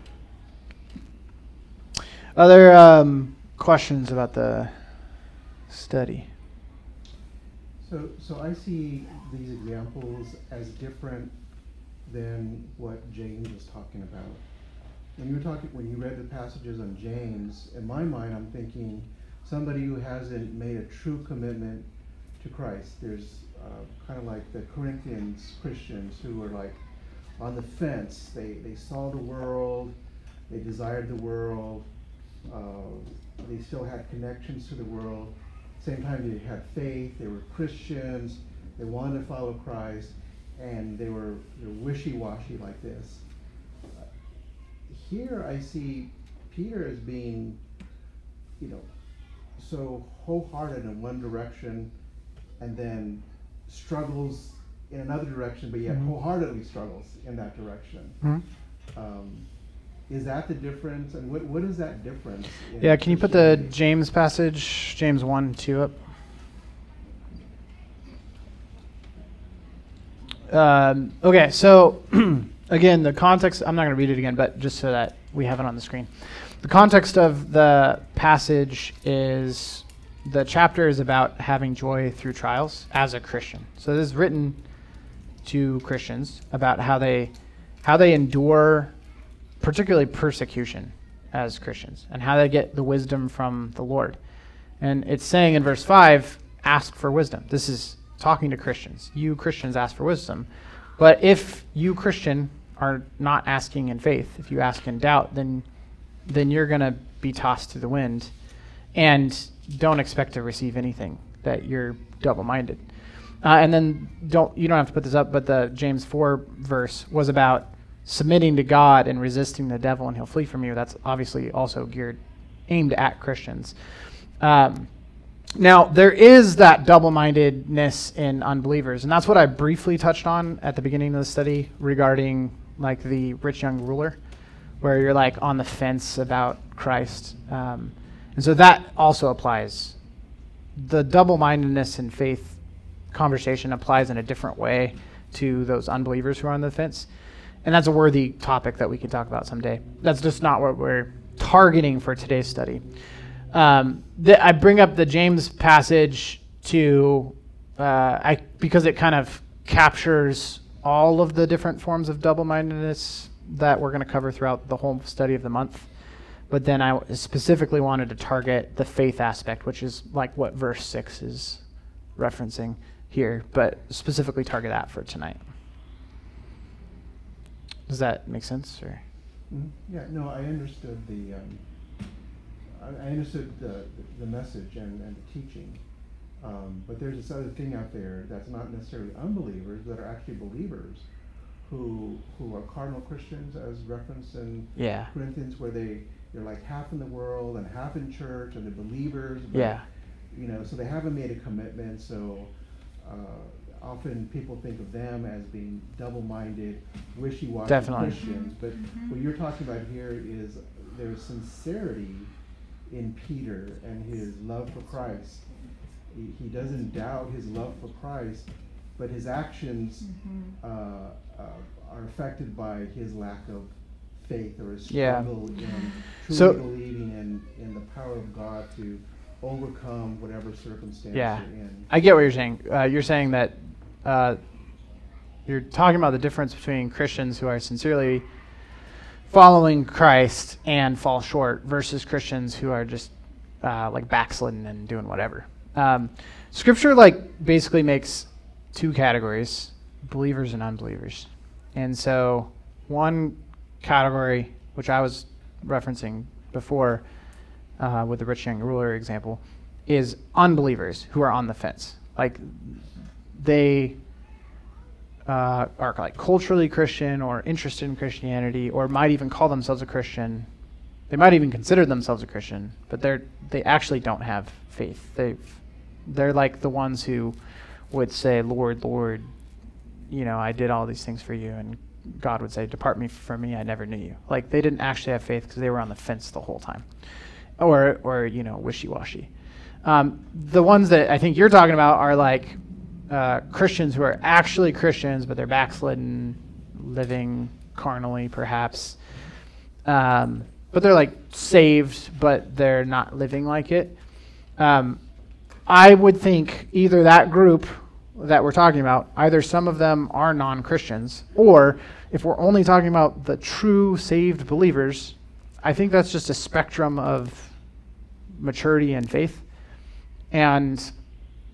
Other um, questions about the study? So, so I see these examples as different than what James was talking about. When you were talking, when you read the passages on James, in my mind, I'm thinking somebody who hasn't made a true commitment to Christ. There's uh, kind of like the Corinthians Christians who were like on the fence. They they saw the world, they desired the world, uh, they still had connections to the world. Same time they had faith, they were Christians, they wanted to follow Christ, and they were, they were wishy-washy like this. Uh, here I see Peter as being, you know, so wholehearted in one direction and then struggles in another direction, but yet Mhm. wholeheartedly struggles in that direction. Mhm. Um, is that the difference? And what, what is that difference? in Yeah, can you put the Christianity? James passage, James one, two up? Um, okay, so again, the context, I'm not going to read it again, but just so that we have it on the screen. The context of the passage is the chapter is about having joy through trials as a Christian. So this is written to Christians about how they how they endure particularly persecution as Christians and how they get the wisdom from the Lord. And it's saying in verse five, ask for wisdom. This is talking to Christians. You Christians ask for wisdom. But if you Christian are not asking in faith, if you ask in doubt, then then you're going to be tossed to the wind and don't expect to receive anything, that you're double-minded. Uh, and then don't you don't have to put this up, but the James four verse was about submitting to God and resisting the devil and he'll flee from you. That's obviously also geared, aimed at Christians. Um, now, there is that double-mindedness in unbelievers, and that's what I briefly touched on at the beginning of the study regarding like the rich young ruler, where you're like on the fence about Christ. Um, and so that also applies. The double-mindedness in faith conversation applies in a different way to those unbelievers who are on the fence. And that's a worthy topic that we can talk about someday. That's just not what we're targeting for today's study. Um, th- I bring up the James passage to, uh, I because it kind of captures all of the different forms of double-mindedness that we're going to cover throughout the whole study of the month. But then I specifically wanted to target the faith aspect, which is like what verse six is referencing here, but specifically target that for tonight. Does that make sense? Or? Mhm. Yeah, no, I understood the, um, I, I understood the, the message and, and the teaching. Um, but there's this other thing out there that's not necessarily unbelievers, that are actually believers who who are cardinal Christians, as referenced in Yeah. Corinthians, where they, they're like half in the world and half in church, and they're believers. But, Yeah. you know, so they haven't made a commitment, so uh, often people think of them as being double-minded, wishy-washy Definitely. Christians. But Mhm. what you're talking about here is there's sincerity in Peter and his love for Christ. He, he doesn't doubt his love for Christ, but his actions Mhm. uh, uh, are affected by his lack of faith or his Yeah. struggle in truly So- believing in, in the power of God to overcome whatever circumstance Yeah. you're in. I get what you're saying. Uh, you're saying that uh, you're talking about the difference between Christians who are sincerely following Christ and fall short versus Christians who are just uh, like backslidden and doing whatever. Um, scripture like basically makes two categories, believers and unbelievers. And so one category, which I was referencing before uh, with the rich young ruler example, is unbelievers who are on the fence. Like they uh, are like culturally Christian or interested in Christianity, or might even call themselves a Christian. They might even consider themselves a Christian, but they're they actually don't have faith. They they're like the ones who would say, "Lord, Lord, you know, I did all these things for you," and God would say, "Depart me from me, I never knew you." Like they didn't actually have faith because they were on the fence the whole time, or or you know, wishy-washy. Um, the ones that I think you're talking about are like uh, Christians who are actually Christians, but they're backslidden, living carnally, perhaps. Um, but they're like saved, but they're not living like it. Um, I would think either that group that we're talking about, either some of them are non-Christians, or if we're only talking about the true saved believers, I think that's just a spectrum of maturity and faith. And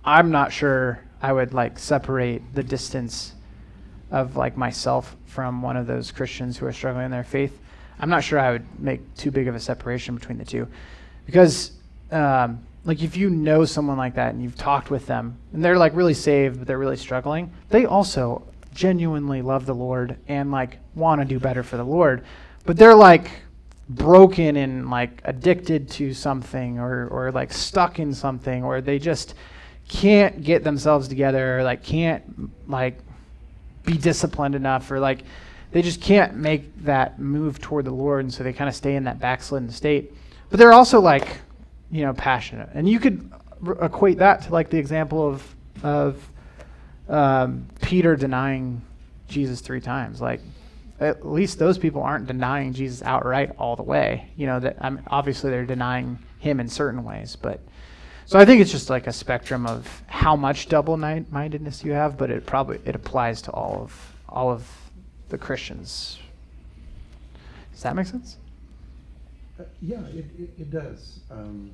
I'm not sure I would like separate the distance of like myself from one of those Christians who are struggling in their faith. I'm not sure I would make too big of a separation between the two, because um, like if you know someone like that and you've talked with them and they're like really saved but they're really struggling, they also genuinely love the Lord and like want to do better for the Lord, but they're like broken and like addicted to something, or or like stuck in something, or they just can't get themselves together, or like can't like be disciplined enough, or like they just can't make that move toward the Lord, and so they kind of stay in that backslidden state. But they're also like, you know, passionate, and you could r- equate that to like the example of of um, Peter denying Jesus three times. Like, at least those people aren't denying Jesus outright all the way. You know, that I mean, obviously they're denying him in certain ways, but so I think it's just like a spectrum of how much double-mindedness you have, but it probably it applies to all of all of the Christians. Does that make sense? Uh, yeah, it, it, it does. Um,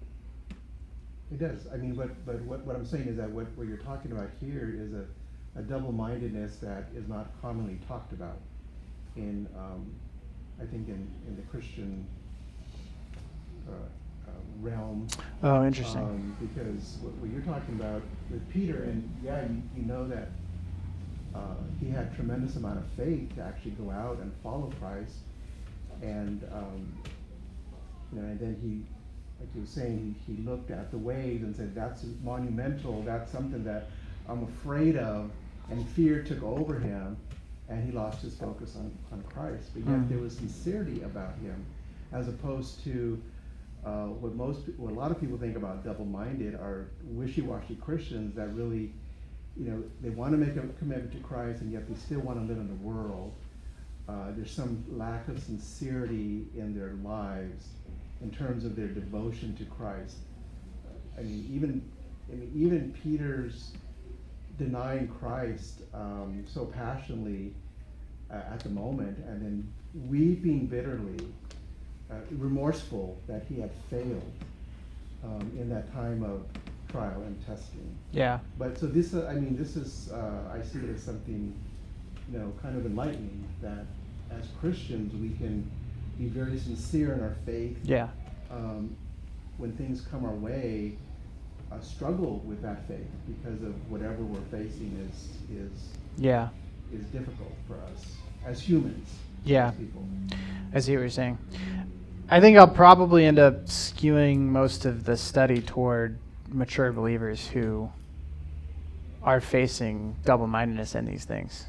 it does. I mean, but but what, what I'm saying is that what, what you're talking about here is a, a double-mindedness that is not commonly talked about in, um, I think, in, in the Christian uh, uh, realm. Oh, interesting. Um, because what, what you're talking about with Peter, and yeah, you, you know that uh, he had tremendous amount of faith to actually go out and follow Christ, and um, you know, and then he, like you were saying, he, he looked at the waves and said, "That's monumental. That's something that I'm afraid of," and fear took over him, and he lost his focus on, on Christ. But yet Mm. there was sincerity about him, as opposed to uh, what most, what a lot of people think about double-minded are wishy-washy Christians that really, you know, they want to make a commitment to Christ, and yet they still want to live in the world. Uh, there's some lack of sincerity in their lives in terms of their devotion to Christ. I mean, even I mean, even Peter's denying Christ um, so passionately uh, at the moment, and then weeping bitterly, uh, remorseful that he had failed um, in that time of trial and testing. Yeah. But so this, uh, I mean, this is, uh, I see it as something, you know, kind of enlightening, that as Christians we can be very sincere in our faith. Yeah. Um, when things come our way, uh, struggle with that faith because of whatever we're facing is is Yeah. is difficult for us as humans. Yeah. As people. I see what you're saying. I think I'll probably end up skewing most of the study toward mature believers who are facing double-mindedness in these things.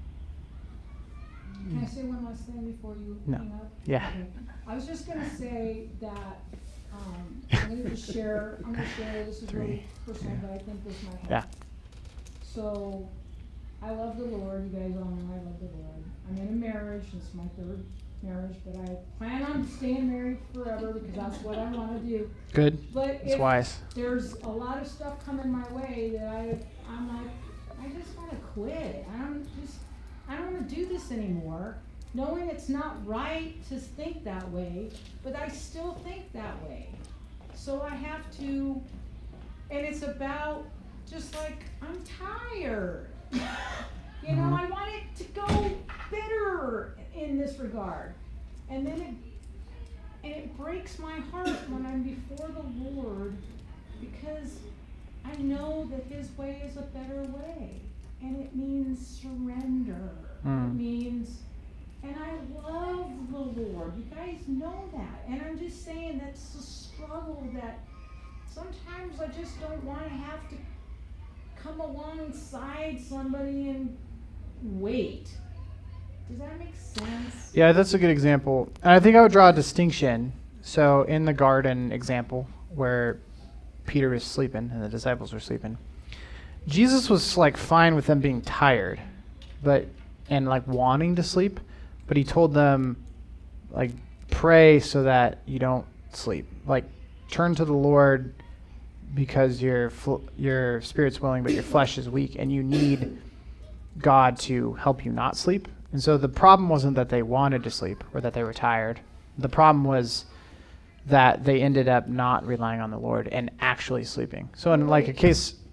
Can I say one last thing before you No. hang up? Yeah. Okay. I was just gonna say that, um, I'm gonna just share, I'm gonna share, this is really Three. personal, but I think this might help. Yeah. So, I love the Lord, you guys all know I love the Lord. I'm in a marriage, it's my third marriage, but I plan on staying married forever because that's what I wanna do. Good. But It's if wise. there's a lot of stuff coming my way that I, I'm like, I just wanna quit. I don't just, I don't wanna do this anymore, knowing it's not right to think that way, but I still think that way. So I have to, and it's about just like, I'm tired. You know, I want it to go better in this regard. And then it, and it breaks my heart when I'm before the Lord, because I know that His way is a better way. And it means surrender. Mm. It means, and I love the Lord. You guys know that. And I'm just saying that's a struggle that sometimes I just don't want to have to come alongside somebody and wait. Does that make sense? Yeah, that's a good example. And I think I would draw a distinction. So in the garden example where Peter was sleeping and the disciples were sleeping, Jesus was like fine with them being tired, but and like wanting to sleep, but he told them like pray so that you don't sleep. Like turn to the Lord because your fl- your spirit's willing but your flesh is weak, and you need God to help you not sleep. And so the problem wasn't that they wanted to sleep or that they were tired. The problem was that they ended up not relying on the Lord and actually sleeping. So in like a case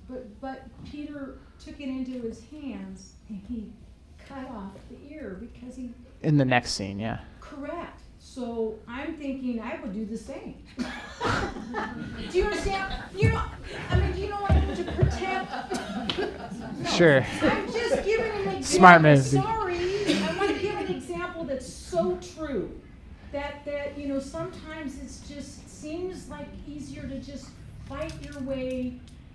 but, but Peter took it into his hands and he cut off the ear because he, In the next scene, yeah. correct. So I'm thinking I would do the same. Do you understand? You know, I mean, do you know what I mean? To protect. No, Sure. I'm just giving an example. Smart move. Sorry, I want to give an example that's so true. That that you know, sometimes it's just seems like easier to just fight your way.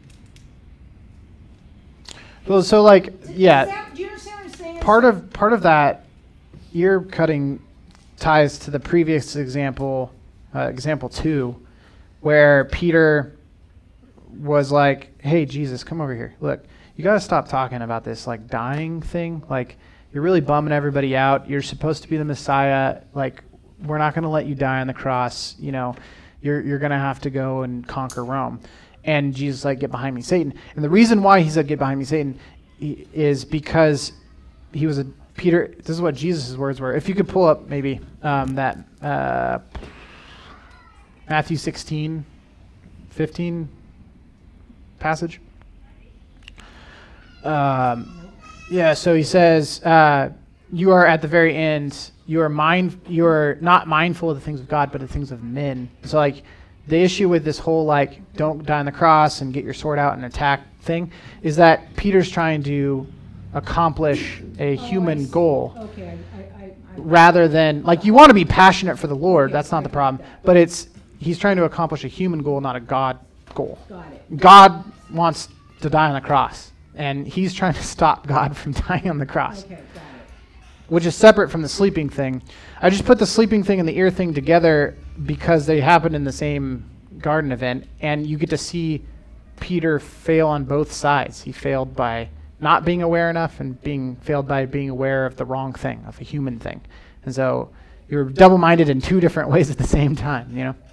Well, so like, Does yeah, that- do you understand what I'm saying? part of part of that ear cutting ties to the previous example, uh, example two, where Peter was like, "Hey, Jesus, come over here. Look, you got to stop talking about this like dying thing. Like, you're really bumming everybody out. You're supposed to be the Messiah. Like, we're not going to let you die on the cross. You know, you're you're going to have to go and conquer Rome." And Jesus like, "Get behind me, Satan." And the reason why he said, "Get behind me, Satan," he, is because he was a Peter. This is what Jesus' words were. If you could pull up maybe um, that uh, Matthew sixteen, fifteen passage. Um, yeah. So he says, uh, "You are at the very end. You are mind. You are not mindful of the things of God, but the things of men." So like. The issue with this whole, like, don't die on the cross and get your sword out and attack thing is that Peter's trying to accomplish a Oh, I human see. goal Okay, I, I, I. rather than, like, you want to be passionate for the Lord. Okay, That's not I the got problem. that. But it's, he's trying to accomplish a human goal, not a God goal. Got it. God wants to die on the cross, and he's trying to stop God from dying on the cross, Okay, got it. which is separate from the sleeping thing. I just put the sleeping thing and the ear thing together because they happen in the same garden event, and you get to see Peter fail on both sides. He failed by not being aware enough and being failed by being aware of the wrong thing, of a human thing. And so you're double-minded in two different ways at the same time, you know?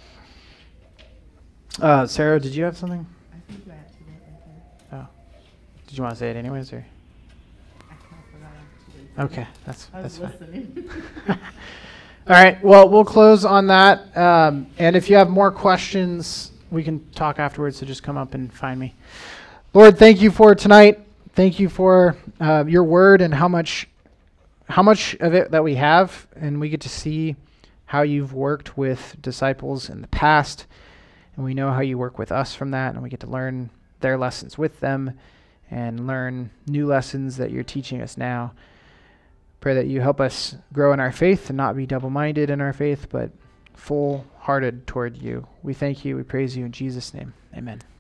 Uh, Sarah, did you have something? I think you answered it right there. Oh. Did you want to say it anyways, or? I kind of forgot actually. Okay, that's I that's was fine. listening. All right, well, we'll close on that. Um, and if you have more questions, we can talk afterwards, so just come up and find me. Lord, thank you for tonight. Thank you for uh, your word and how much how much of it that we have, and we get to see how you've worked with disciples in the past, and we know how you work with us from that, and we get to learn their lessons with them and learn new lessons that you're teaching us now. Pray that you help us grow in our faith and not be double-minded in our faith, but full-hearted toward you. We thank you. We praise you in Jesus' name. Amen.